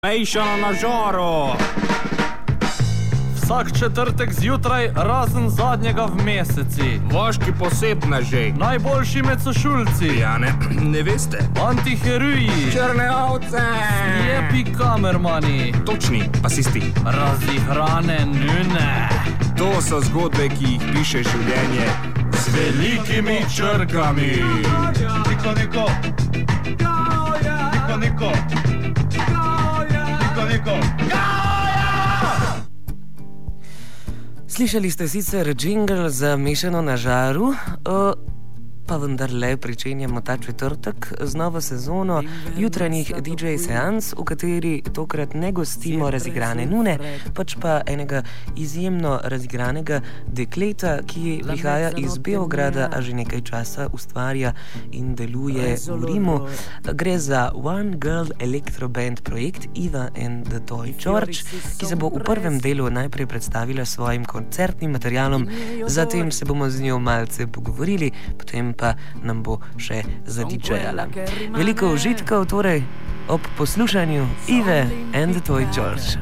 Mejšano na žaru. Vsak četrtek zjutraj, razen zadnjega v meseci. Vaški posebneži. Najboljši med sošulci. Ja, ne veste. Antiheroji. Črne ovce. Lepi kamermani. Točni asisti. Razihrane nune. To so zgodbe, ki jih piše življenje z velikimi črkami. Niko. Slišali ste sicer jingle za Mešano na žaru, pa vendarle pričenjamo ta četrtek z novo sezono jutranjih DJ seans, v kateri tokrat ne gostimo razigrane nune, pač pa enega izjemno razigranega dekleta, ki prihaja iz Beograda, a že nekaj časa ustvarja in deluje v Rimu. Gre za One Girl Electro Band projekt Eva and the Toy George, ki se bo v prvem delu najprej predstavila s svojim koncertnim materialom, zatem se bomo z njo malce pogovorili, potem pa nam bo še zadidžejala. Veliko užitkov torej ob poslušanju Eve and the Toy George.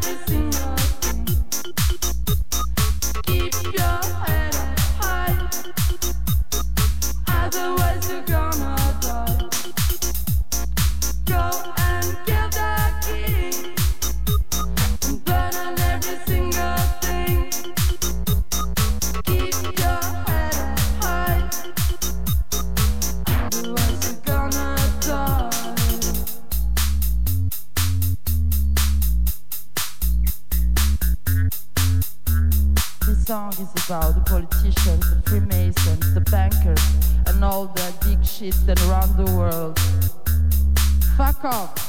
Keep your head up high. is about the politicians, the Freemasons, the bankers, and all the big shit that run the world. Fuck off.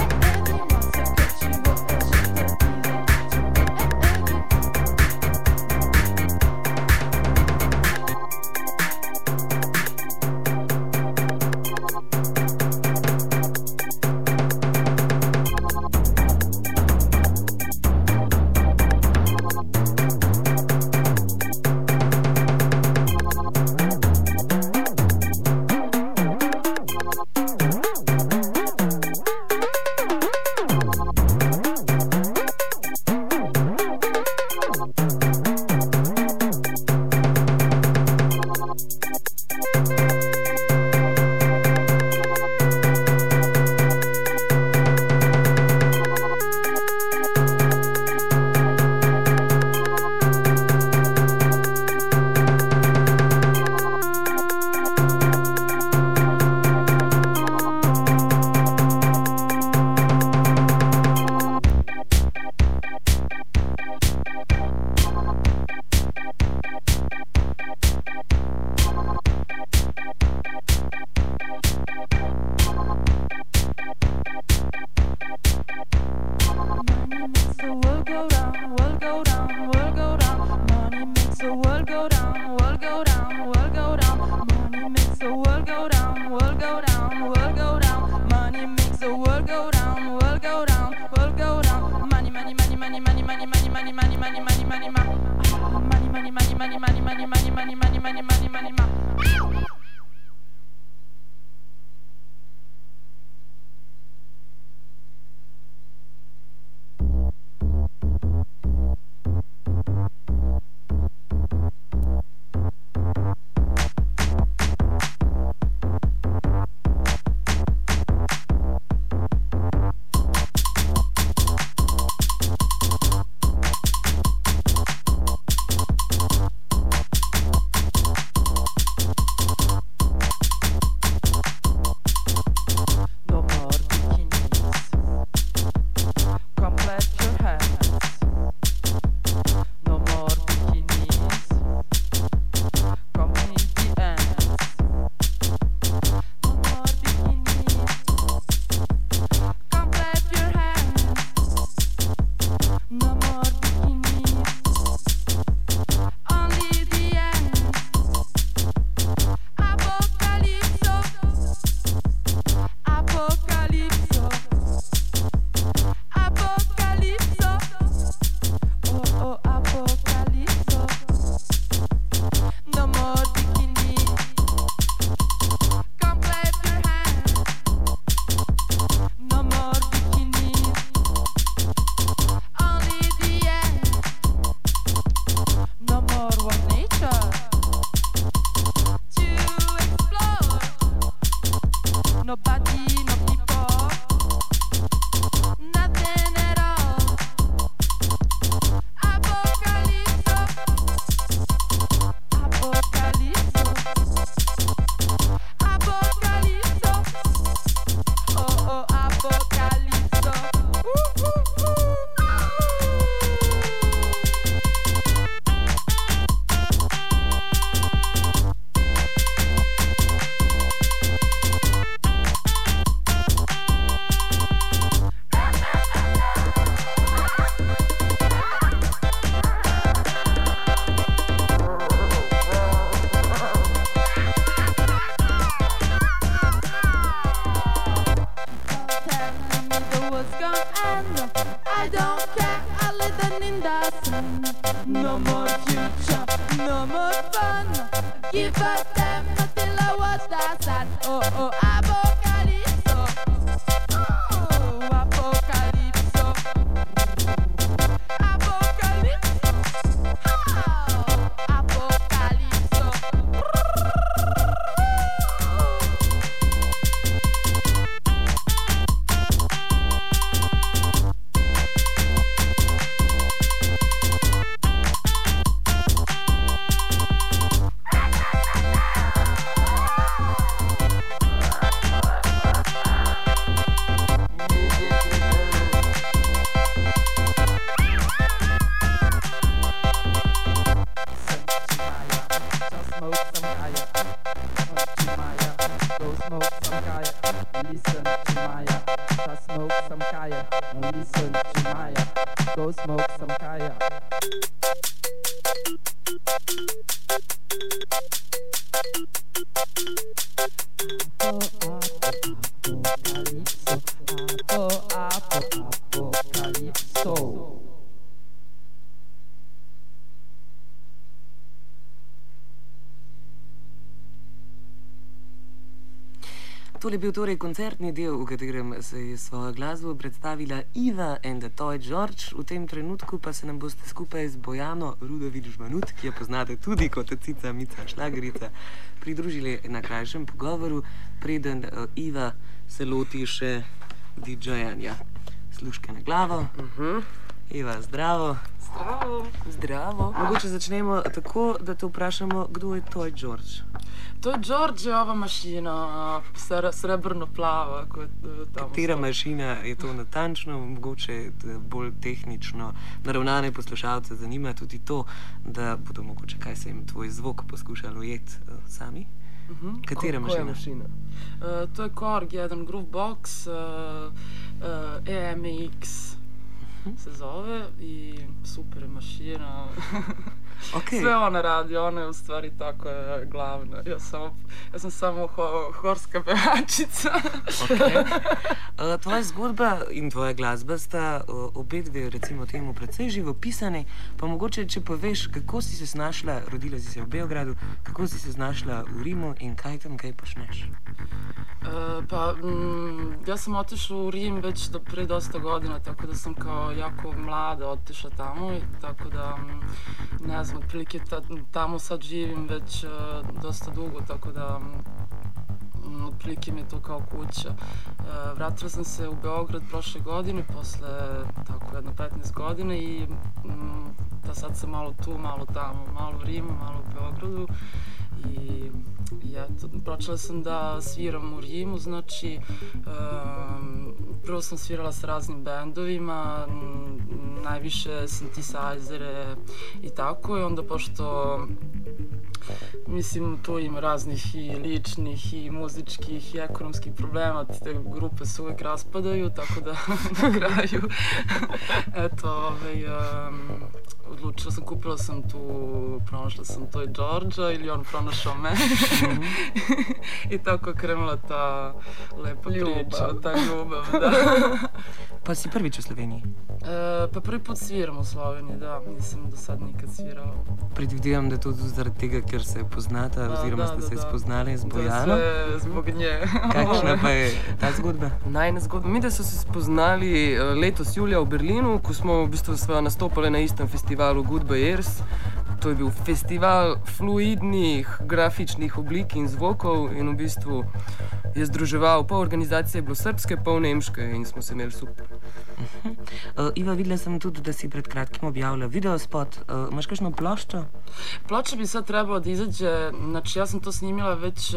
No more future, no more fun. Give us them until I watch that sun. Oh, oh, apocalypso. Oh, apocalypso. Apocalypso. Oh, apocalypso. smoke some kaya, listen to Maya. Ta smoke some kaya, listen to Maya. Go smoke some kaya. Apocalypso. Tole je bil torej koncertni del, v katerem se je svojo glasbo predstavila Iva and the Toy George. V tem trenutku pa se nam boste skupaj z Bojano Rudović-Žmanut, ki jo poznate tudi kot Cica Mica Šlagerica, pridružili na krajšem pogovoru, preden Iva se loti še DJ-anja. Sluške na glavo. Iva, zdravo. Zdravo. Zdravo. Mogoče začnemo tako, da te vprašamo, kdo je Toy George? To je Georgeova mašina, srebrno plava. Katera mašina je to natančno, mogoče bolj tehnično naravnane poslušalce zanima tudi to, da bodo mogoče, kaj se jim tvoj zvok poskušali ujeti sami? Katera mašina? To je Korg, jedan Groovebox, EMX se zove i super je mašina. Okay. Sve ona radi, ona je u stvari tako je glavna. Ja sam samo horska pevačica. Okay. Tvoja zgodba in tvoja glasba sta obe dve, recimo temu, precej živopisani, pa mogoče, če poveš, kako si se znašla, rodila si se v Beogradu, kako si se znašla v Rimu in kaj tam kaj počneš? Ja sam otišla u Rim već pre dosta godina, tako da sam kao jako mlada otišla tamo i tako da, ne znam, otprilike tamo sad živim već dosta dugo, tako da otprilike mi je to kao kuća. Vratila sam se u Beograd prošle godine, posle tako jedno 15 godina i da sad sam malo tu, malo tamo, malo u Rimu, malo u Beogradu. I eto, počela sam da sviram u Rimu, znači prvo sam svirala s raznim bendovima, najviše synthesizere i tako, i onda pošto mislim tu ima raznih i ličnih i muzičkih i ekonomskih problema, te grupe se uvijek raspadaju, tako da na kraju eto, odlučila sam, kupila sam tu, pronašla sam Toy George-a ili on pronašao me. I tako je krenula ta lepa priča, ta ljubav, da. Pa si prvič u Sloveniji? Pa prvi put sviram u Sloveniji, da, nisam do sad nikad svirao. Predvidevam, da je to zaradi tega, ker se poznata, oziroma ste se spoznali z Bojano. To je zbog nje. Kakšna pa je ta zgodba? Najna zgodba. Mi da so se spoznali letos julija v Berlinu, ko smo v bistvu nastopali na istem festivalu Goodbye Years. To je bil festival fluidnih, grafičnih oblik in zvokov in v bistvu je združeval, pol organizacije je bilo srpske, pol nemške in smo se imeli super. Iva, videla sem tudi, da si pred kratkim objavila videospot. Imaš kakšno ploščo? Ploča bi sad trebalo da izađe, znači ja sam to snimila već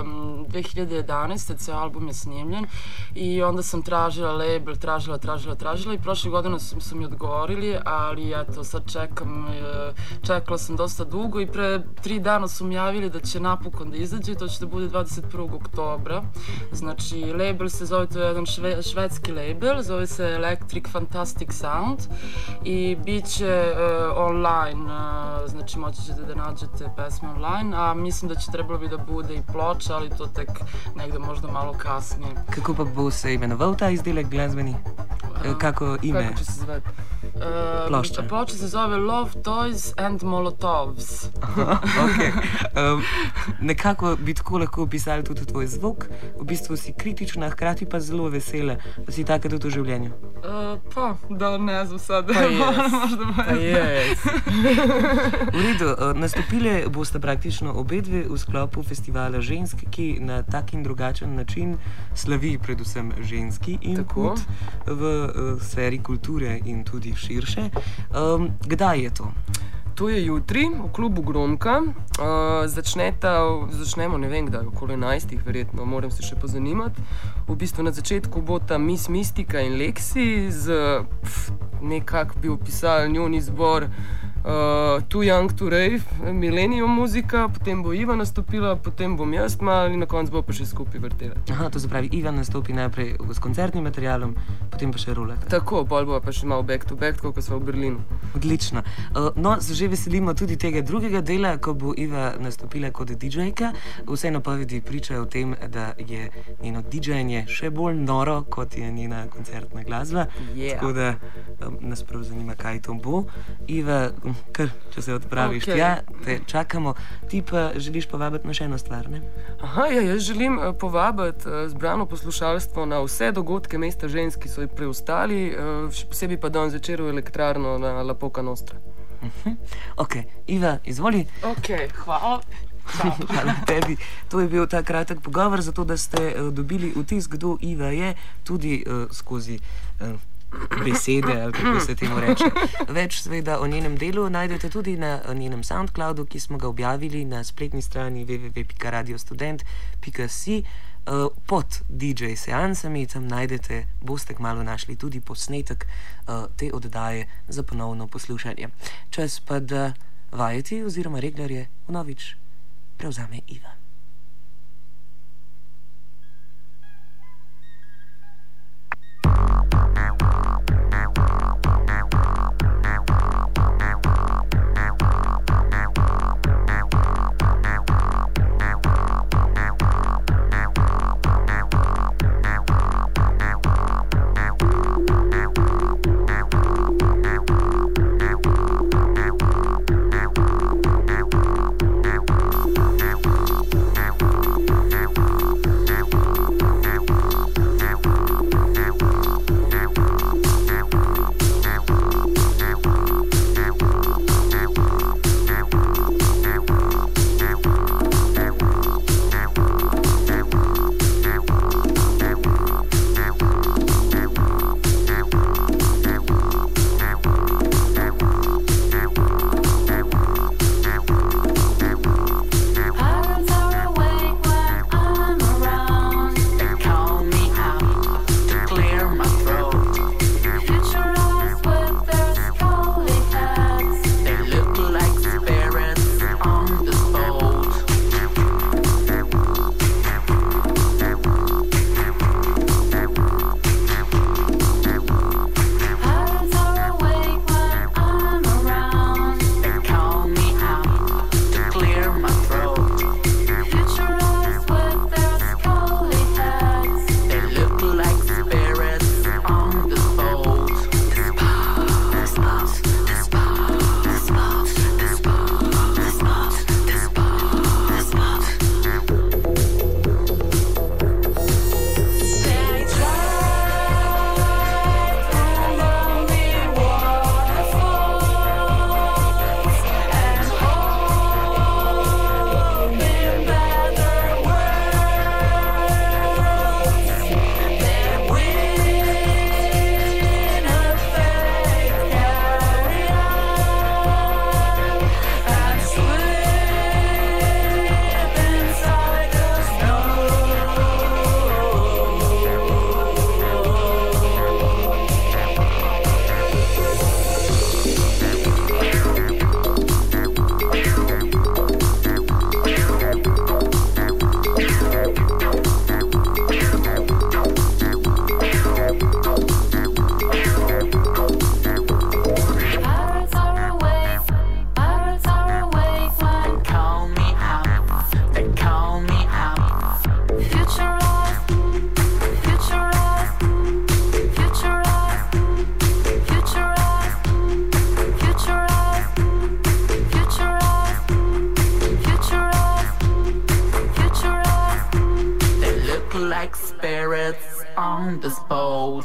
2011. Ceo album je snimljen i onda sam tražila label, tražila i prošle godine su mi odgovorili, ali eto sad čekala sam dosta dugo i pre 3 dana su mi javili da će napokon da izađe i to će da bude 21. oktobra. Znači label se zove, to je jedan švedski label, zove se Electric Fantastic Sound i bit će online, znači moći ćete da nađete pesme online, a mislim da će trebalo bi da bude i ploča, ali to tek negde možda malo kasnije. Kako pa bo se imenoval ta izdelek glasbeni? Kako ime? Kako će se zvati? Plošča. Ploča se zove Love Toys and Molotovs. Okay. Nekako bi tako lahko opisali tudi tvoj zvok. V bistvu si kritična, hkrati pa zelo vesela. Pa si taka tudi v življenju? Pa, da ne znam sad. Pa jes. V redu, nastopile boste praktično obe dve v sklopu festivala žensk, ki na tak in drugačen način slavi predvsem ženski input v sferi kulture in tudi širše. Kdaj je to? To je jutri v klubu Gromka. Začnemo, ne vem kdaj, okoli 11, verjetno, moram se še pozanimati. V bistvu na začetku bo ta Miss Mistika in Lexi z nekako bi opisali njun izbor Too Young to Rave, Millennium muzika, potem bo Iva nastopila, potem bom jaz mal in na koncu bo pa še skupaj vrtela. Aha, to se pravi, Iva nastopi najprej s koncertnim materialom, potem pa še rulate. Tako, pol bo pa še malo back to back, tako kot smo v Berlinu. Odlično. No, se že veselimo tudi tega drugega dela, ko bo Iva nastopila kot DJ-ka. Vse napovedi pričajo o tem, da je njeno DJ-janje še bolj noro, kot je njena koncertna glasba. Yeah. Tako da nas prav zanima, kaj to bo. Iva, kar, če se odpraviš Okay. tja, te čakamo. Ti pa želiš povabiti na še eno stvar, ne? Aha, ja, jaz želim povabiti zbrano poslušalstvo na vse dogodke Mesta žensk, ki so jih preostali, še posebej pa danes zvečer v elektrarno na La Poca Nostra. Ok, Iva, izvoli. Ok, hvala. Hvala tebi. To je bil ta kratek pogovor, zato da ste dobili vtis, kdo Iva je, tudi skozi besede, ali kako se temu reče. Več seveda o njenem delu najdete tudi na njenem Soundcloudu, ki smo ga objavili na spletni strani www.radiostudent.si pod DJ seansami. Tam najdete, boste kmalu našli tudi posnetek te oddaje za ponovno poslušanje. Čas pa da vajeti oziroma reglarje vnovič prevzame Iva. spirits on this boat.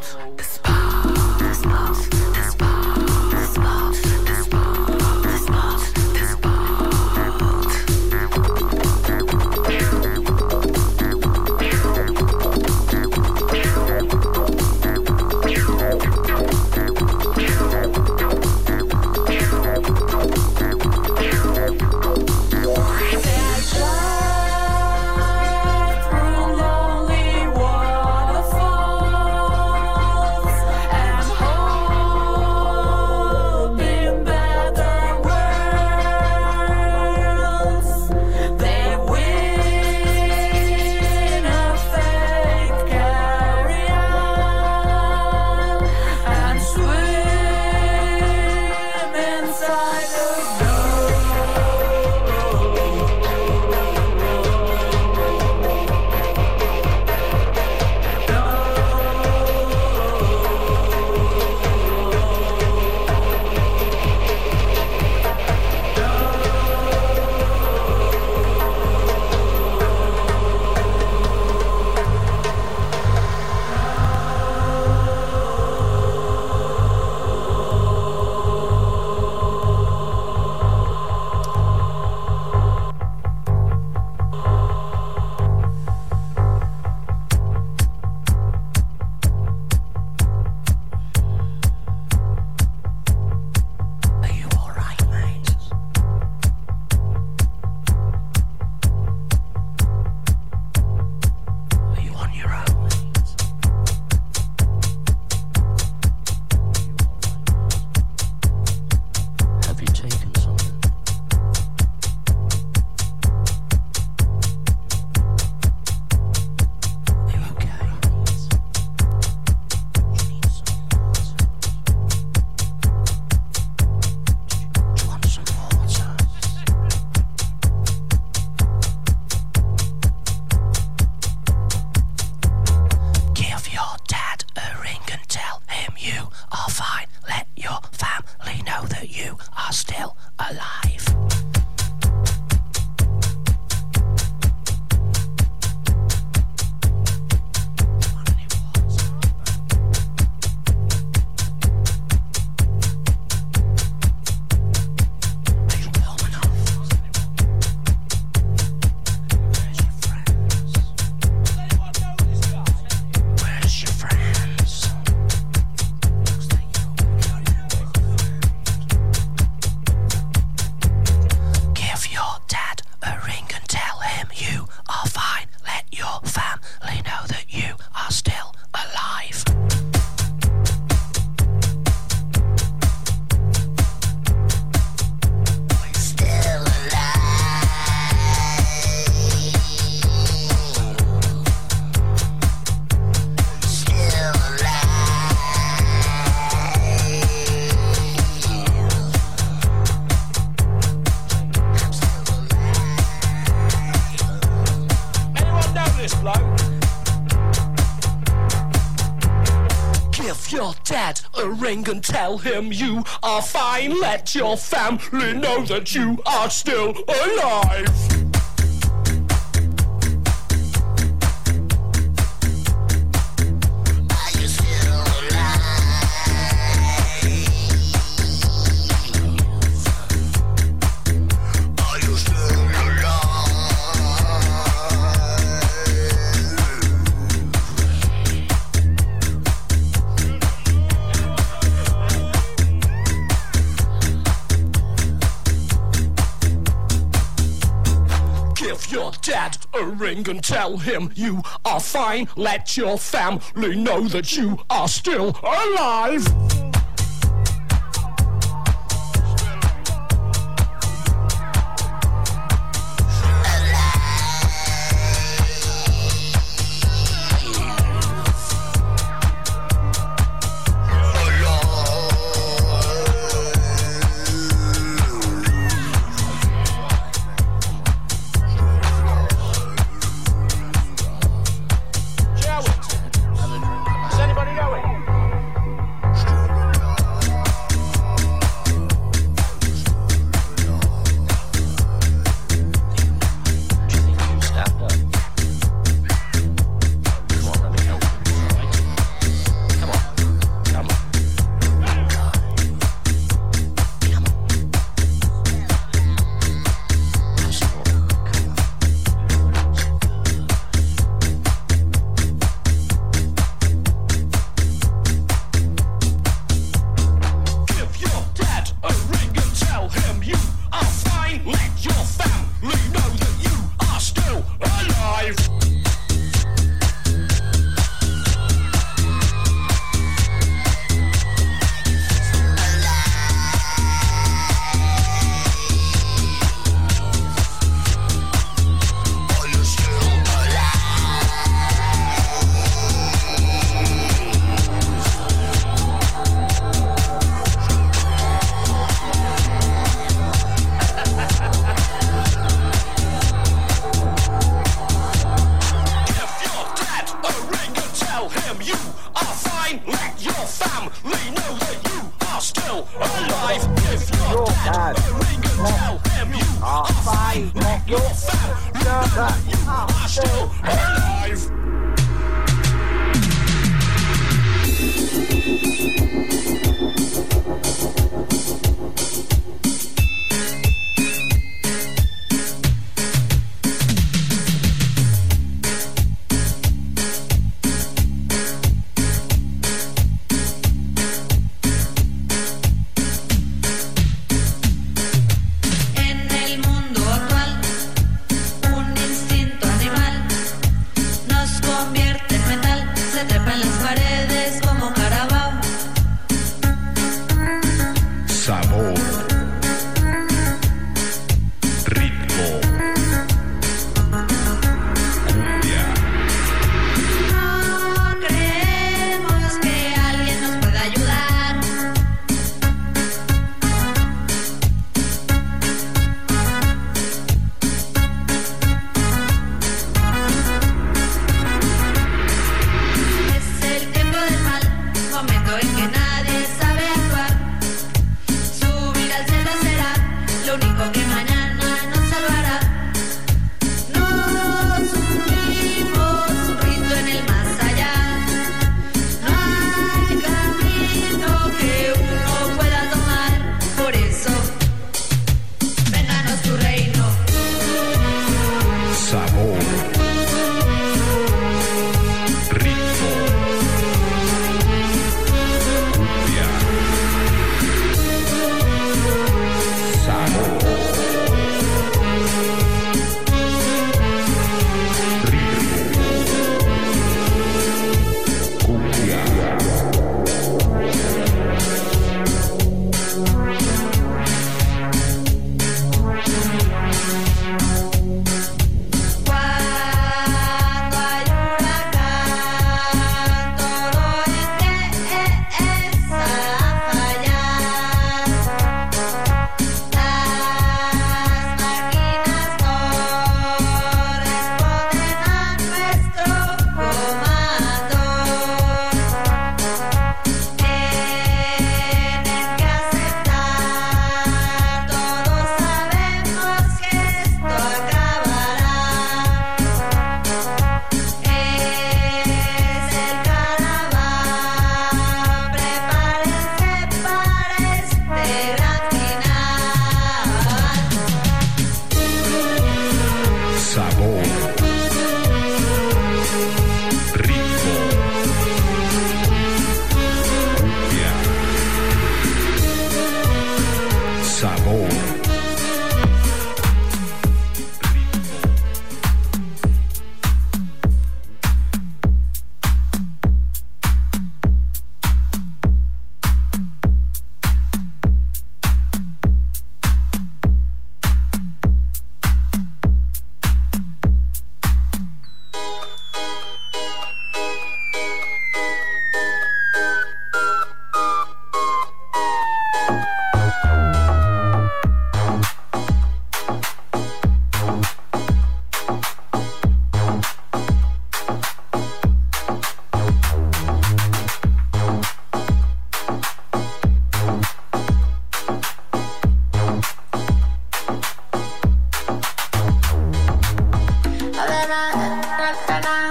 Give your dad a ring and tell him you are fine. Let your family know that you are still alive. Dad a ring and tell him you are fine. Let your family know that you are still alive.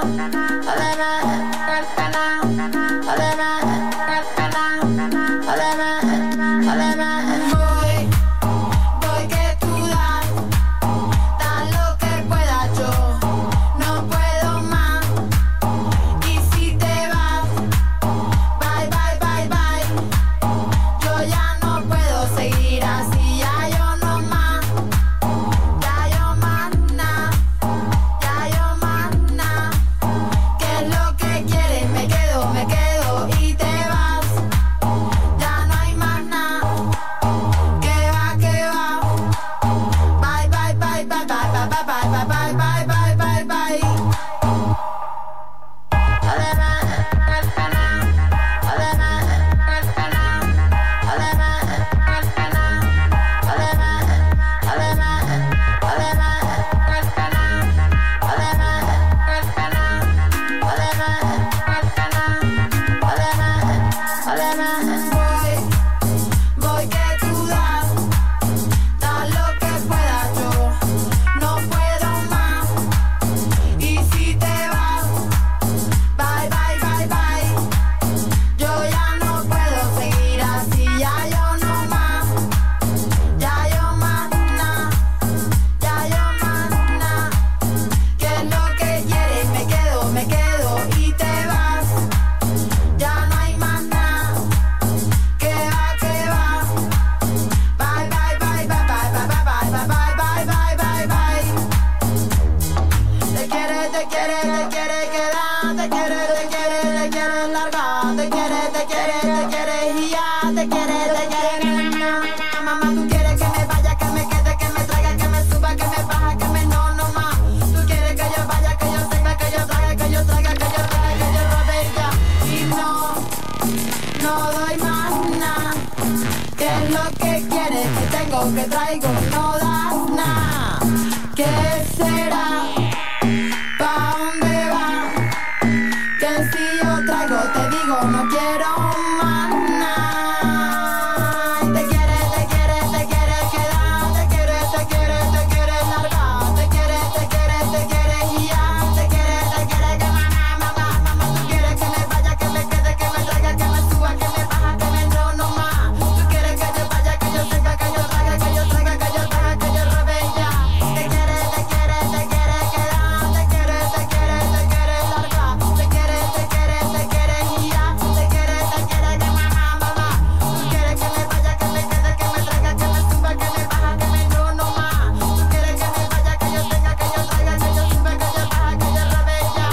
Voy que tú das lo que pueda, yo no puedo más. Y si te vas, bye, bye, bye, bye. Yo ya no puedo seguir así, ya yo no más. Ya yo más nada, ya yo más nada. ¿Qué es lo que quieres? Me quedo y te vas. Ya no hay más nada. Que va, que va. Bye, bye, bye, bye, bye, bye, bye, bye, bye, bye, bye, bye, bye. Voy que tú das lo que pueda, yo no puedo más. Y si te vas, bye, bye, bye, bye. Yo ya no puedo seguir así, ya yo no más. Ya yo más nada, ya yo más nada. ¿Qué es lo que quieres? Me quedo y te vas. Ya no hay más nada. Que va, que va. Bye, bye, bye, bye, bye, bye, bye, bye, bye, bye, bye, bye. Te quiere quedar, te quiere largar, te quiere y ya, te quiere mamá, tú quieres que me vaya, que me quede, que me traiga, que me suba, que me baja, que me no más. Tú quieres que yo vaya, que yo sepa, que yo traiga, que yo traiga, que yo traiga, que yo robe ya. Y no doy más nada. ¿Qué es lo que quieres? Que tengo, que traigo, no das nada. ¿Qué será? ¿Pa' dónde va? Que si yo traigo, te digo, no quiero más nada. Te quiere quedar, te quiere largar, te quiere y ya, te quiere que mamá, tú quieres que me vaya, que me quede, que me traiga, que me suba, que me baja, que me no más. Tú quieres que yo vaya, que yo sepa, que yo traiga, que yo traiga, que yo traiga, que yo robe ya. Te quiere quedar, te quiere largar, te quiere y ya, te quiere que mamá. Tú quieres que me vaya, que me quede, que me traiga, que me suba, que me baja, que me no más. Tú quieres que me vaya, que yo tenga, que yo traiga, que yo suba, que yo baja, que yo robe ya.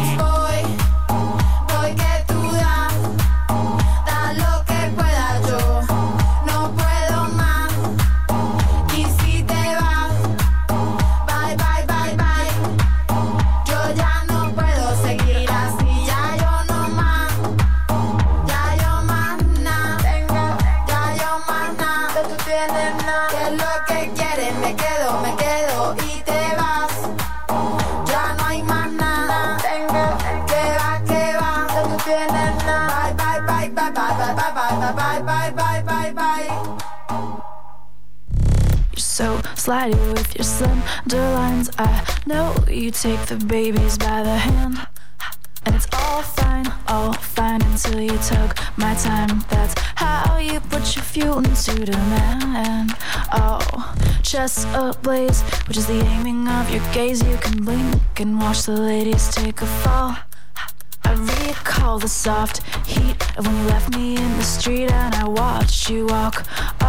Voy que tú das lo que pueda, yo no puedo más. Y si te vas, bye, bye, bye, bye. Yo ya no puedo seguir así, ya yo no más. Ya yo más nada tengo, ya yo más nada. Tú tienes nada. ¿Qué es lo que quieres? Me quedo y te vas. Ya no hay más nada tengo. Que va, tú tienes nada. Bye, bye, bye, bye, bye, bye, bye, bye, bye, bye, bye, bye. You're so slidey with your slender lines. I know you take the babies by the hand. And it's all fine until you took my time. That's how you put your fuel into demand. Oh, chest ablaze, which is the aiming of your gaze. You can blink and watch the ladies take a fall. I recall the soft heat of when you left me in the street and I watched you walk.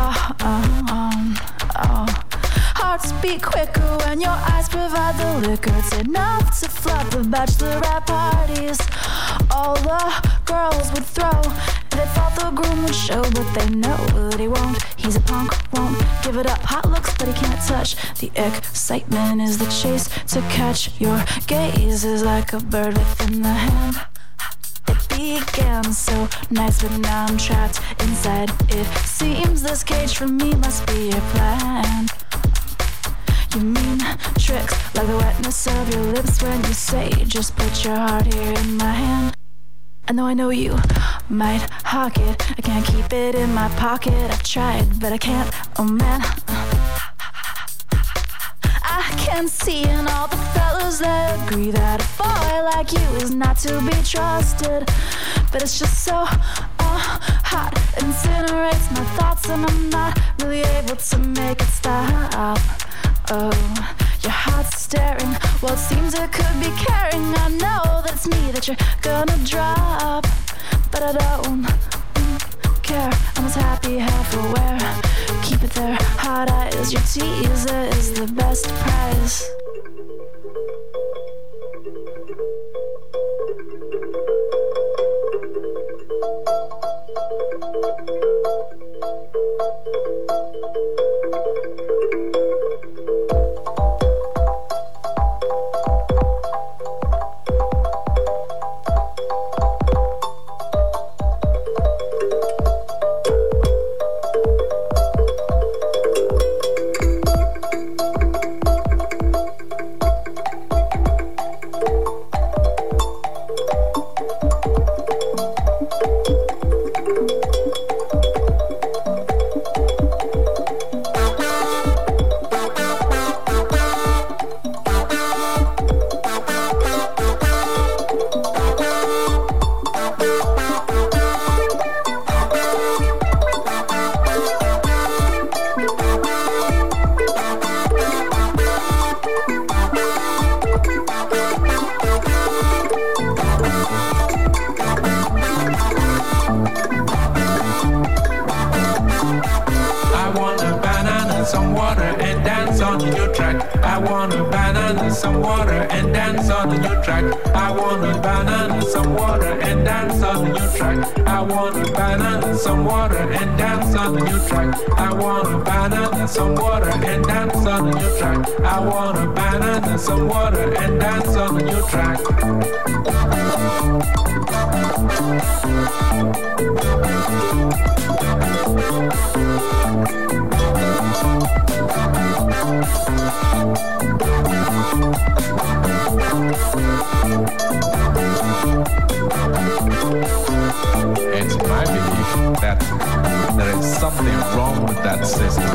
Hearts beat quicker when your eyes provide the liquor. It's enough to flood the bachelorette parties. All the girls would throw. They thought the groom would show, but they know that he won't. He's a punk, won't give it up. Hot looks, but he can't touch. The excitement is the chase to catch. Your gaze is like a bird within the hand. It began so nice, but now I'm trapped inside. It seems this cage for me must be your plan. You mean tricks like the wetness of your lips when you say, just put your heart here in my hand. I know you might hawk it. I can't keep it in my pocket. I've tried, but I can't. Oh man, I can't can see, and all the fellas they agree that a boy like you is not to be trusted. But it's just so hot, incinerates my thoughts, and I'm not really able to make it stop. Oh, your heart's staring. Well, it seems it could be caring. I know that it's me that you're gonna drop, but I don't care. I'm as happy half-aware. Keep it there, hot eyes. Your teaser is the best prize. Some water and dance on the new track. I want a banana, some water and dance on the new track. I want a banana, some water and dance on the new track. I want a banana, some water and dance on the new track. I want a banana, some water and dance on the new track. It's my belief that there is something wrong with that system.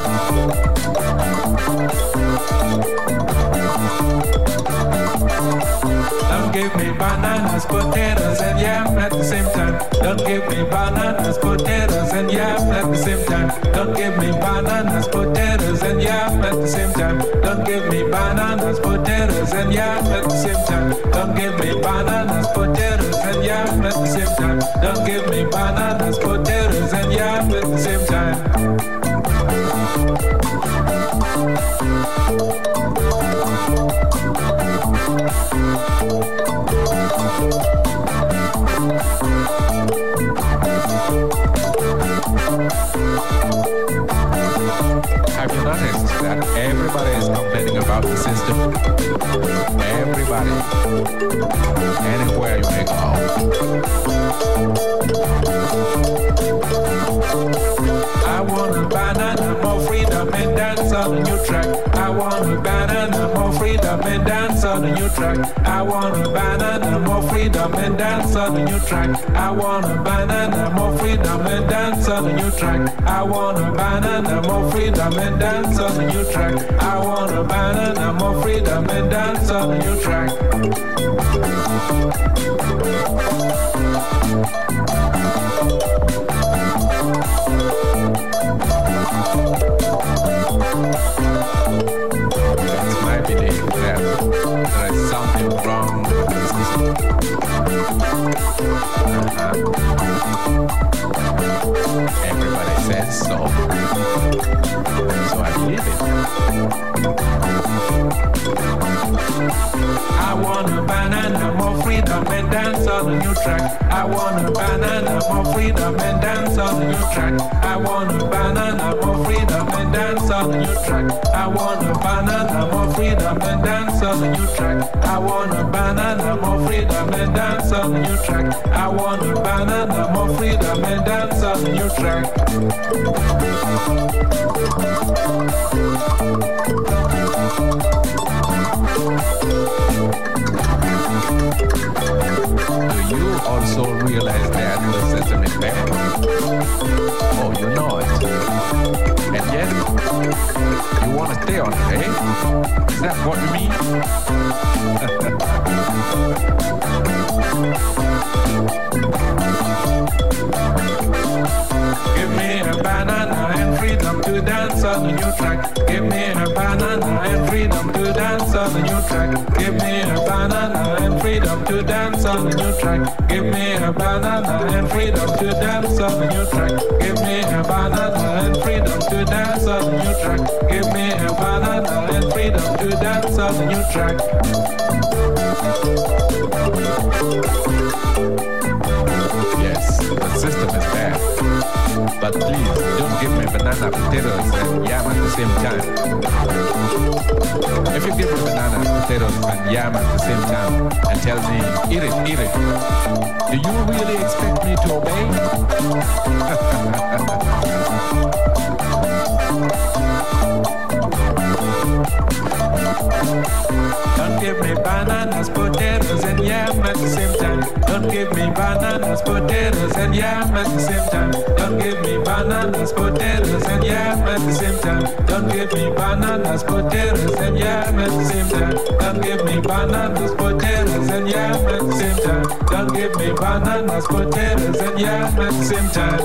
Don't give me bananas, potatoes, and yam at the same time. Don't give me bananas, potatoes, and yam at the same time. Don't give me bananas, potatoes, and yam at the same time. Don't give me bananas, potatoes, and yam at the same time. Don't give me bananas, potatoes, and yam at the same time. Don't give me bananas, potatoes, and yam at the same time. Have you noticed that everybody is complaining about the system? Everybody. Anywhere you may go. I want a banana, more freedom, and dance on the new track. I want a banana, more freedom, and dance on the new track. I want a banana, more freedom, and dance on the new track. I want a banana, more freedom, and dance on the new track. I want a banana, more freedom, and dance on the new track. I want a banana, more freedom, and dance on the new track. It's my belief that there is something wrong with the system. Everybody says so. So I believe it. I want a banana, more freedom, and dance on the new track. I want a banana, more freedom, and dance on the new track. I want a banana, more freedom, and dance on the new track. I want a banana, more freedom, and dance on the new track. I want a banana, more freedom, and dance on the new track. I want a banana, more freedom, and dance on the new track. Do you also realize that the system is bad? Oh, you know it. And yet, you want to stay on it, eh? Is that what you mean? Give me a banana and freedom to dance on the new track. Give me a banana and freedom to dance on the new track. Give me a banana and freedom to dance on the new track. Give me a banana and freedom to dance on the new track. Give me a banana and freedom to dance on the new track. Give me a banana and freedom to dance on the new track. Yes, the system is bad. But please, don't give me banana, potatoes, and yam at the same time. If you give me banana, potatoes, and yam at the same time, and tell me, eat it, do you really expect me to obey? Don't give me bananas, potatoes, and yam at the same time. Don't give me bananas, potatoes, and yam at the same time. Don't give me bananas, potatoes, and yam at the same time. Don't give me bananas, potatoes, and yam at the same time. Don't give me bananas, potatoes, and yam at the same time. Don't give me bananas, potatoes, and yam at the same time.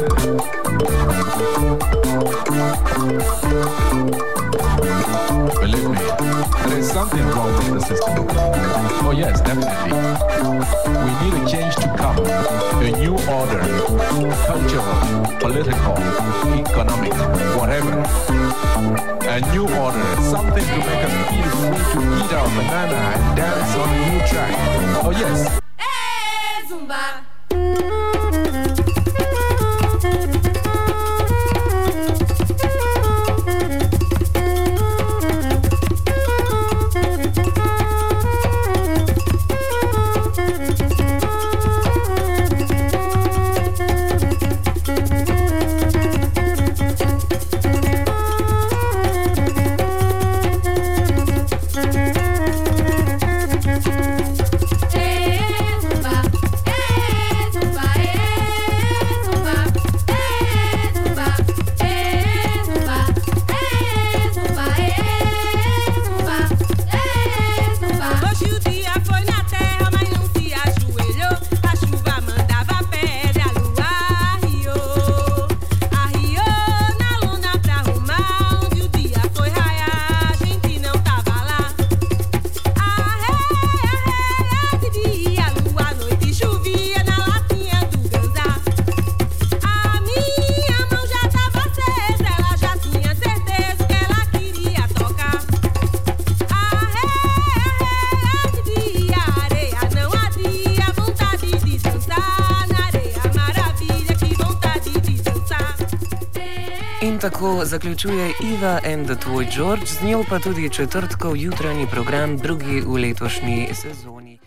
Believe me, there is something wrong with the system. Oh yes, definitely. We need a change to come. A new order. Cultural, political, economic, whatever. A new order. Something to make us feel free to eat our banana and dance on a new track. Oh yes. Hey, Zumba! Tako zaključuje Eva and the Toy George, z njo pa tudi četrtkov jutranji program, drugi v letošnji sezoni.